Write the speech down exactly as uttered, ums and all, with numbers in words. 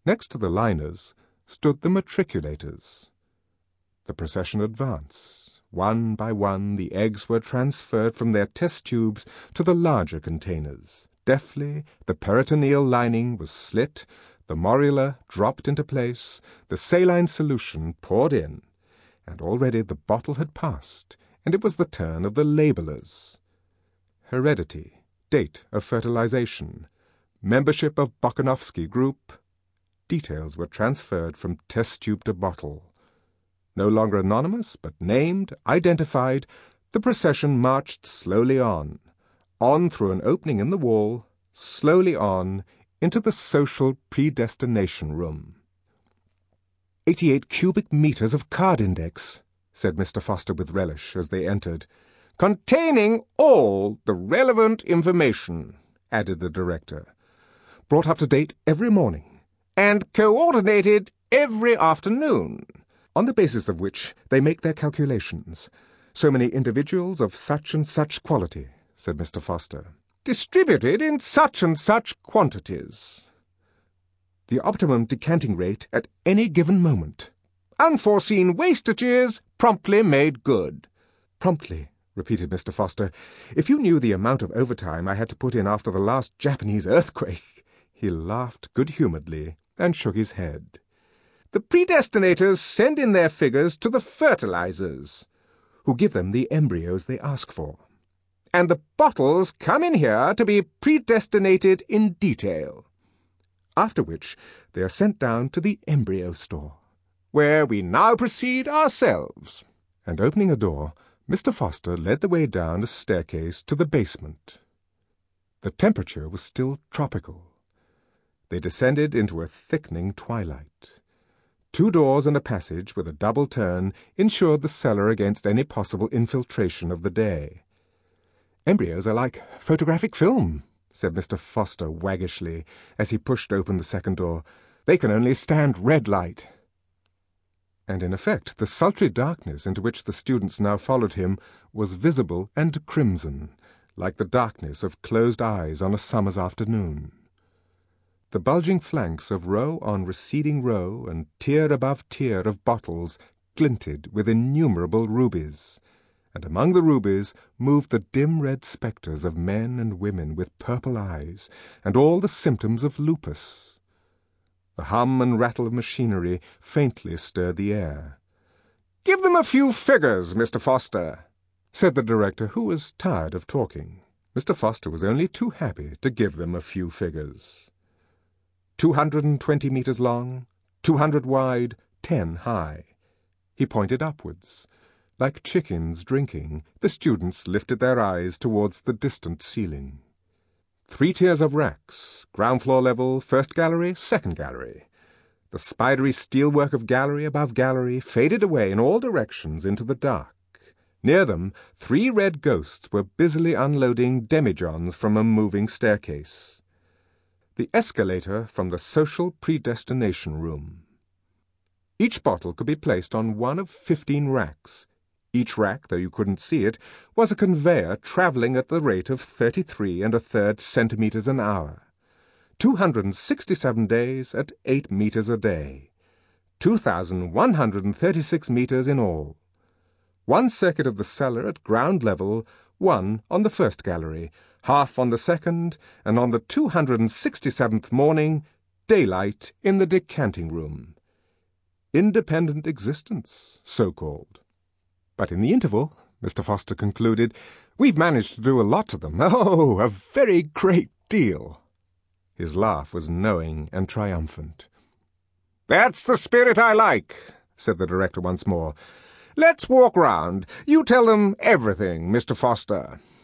Next to the liners stood the matriculators. The procession advanced. One by one the eggs were transferred from their test tubes to the larger containers. Deftly the peritoneal lining was slit, the morula dropped into place, the saline solution poured in, and already the bottle had passed, and it was the turn of the labellers. Heredity, date of fertilization, membership of Bokanovsky group. Details were transferred from test tube to bottle. No longer anonymous, but named, identified, the procession marched slowly on, on through an opening in the wall, slowly on, into the social predestination room. Eighty-eight cubic meters of card index, said Mister Foster with relish as they entered. Containing all the relevant information, added the director. Brought up to date every morning, and coordinated every afternoon, on the basis of which they make their calculations. So many individuals of such and such quality, said Mister Foster. Distributed in such and such quantities. The optimum decanting rate at any given moment. Unforeseen wastages promptly made good. Promptly, repeated Mister Foster. If you knew the amount of overtime I had to put in after the last Japanese earthquake. He laughed good-humouredly and shook his head. The predestinators send in their figures to the fertilizers, who give them the embryos they ask for. And the bottles come in here to be predestinated in detail. After which they are sent down to the embryo store, where we now proceed ourselves. And opening a door, Mister Foster led the way down a staircase to the basement. The temperature was still tropical. They descended into a thickening twilight. Two doors and a passage with a double turn ensured the cellar against any possible infiltration of the day. Embryos are like photographic film, said Mister Foster waggishly, as he pushed open the second door. They can only stand red light. And in effect the sultry darkness into which the students now followed him was visible and crimson, like the darkness of closed eyes on a summer's afternoon. The bulging flanks of row on receding row and tier above tier of bottles glinted with innumerable rubies, and among the rubies moved the dim red spectres of men and women with purple eyes, and all the symptoms of lupus. The hum and rattle of machinery faintly stirred the air. "Give them a few figures, Mister Foster," said the director, who was tired of talking. Mister Foster was only too happy to give them a few figures. Two hundred and twenty meters long, two hundred wide, ten high. He pointed upwards. Like chickens drinking, the students lifted their eyes towards the distant ceiling. Three tiers of racks, ground floor level, first gallery, second gallery. The spidery steelwork of gallery above gallery faded away in all directions into the dark. Near them, three red ghosts were busily unloading demijohns from a moving staircase. The escalator from the social predestination room. Each bottle could be placed on one of fifteen racks. Each rack, though you couldn't see it, was a conveyor travelling at the rate of thirty-three and a third centimetres an hour. Two hundred and sixty-seven days at eight metres a day. Two thousand one hundred and thirty-six metres in all. One circuit of the cellar at ground level, one on the first gallery, half on the second, and on the two hundred and sixty-seventh morning, daylight in the decanting room. Independent existence, so-called. But in the interval, Mister Foster concluded, we've managed to do a lot to them. Oh, a very great deal. His laugh was knowing and triumphant. That's the spirit I like, said the director once more. Let's walk round. You tell them everything, Mister Foster.